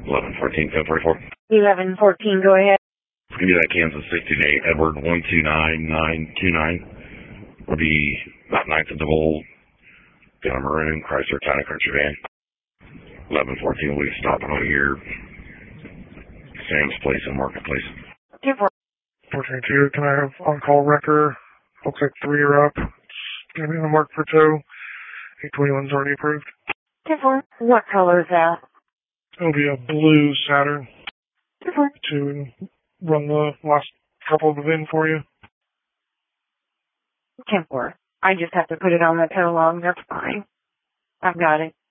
1114, 1044. 1114, go ahead. Give me that Kansas 628 Edward 129929. Will be about 9th of the Volt. Got a maroon Chrysler Town & Country van. 1114, we'll be stopping over here. Sam's Place and Marketplace. 422, can I have on-call wrecker? Looks like 3 are up. It's going to be on the mark for tow. 821's already approved. What color is that? It'll be a blue Saturn. 10-4. To run the last couple of them in for you. 10-4. I just have to put it on the tow log. That's fine. I've got it.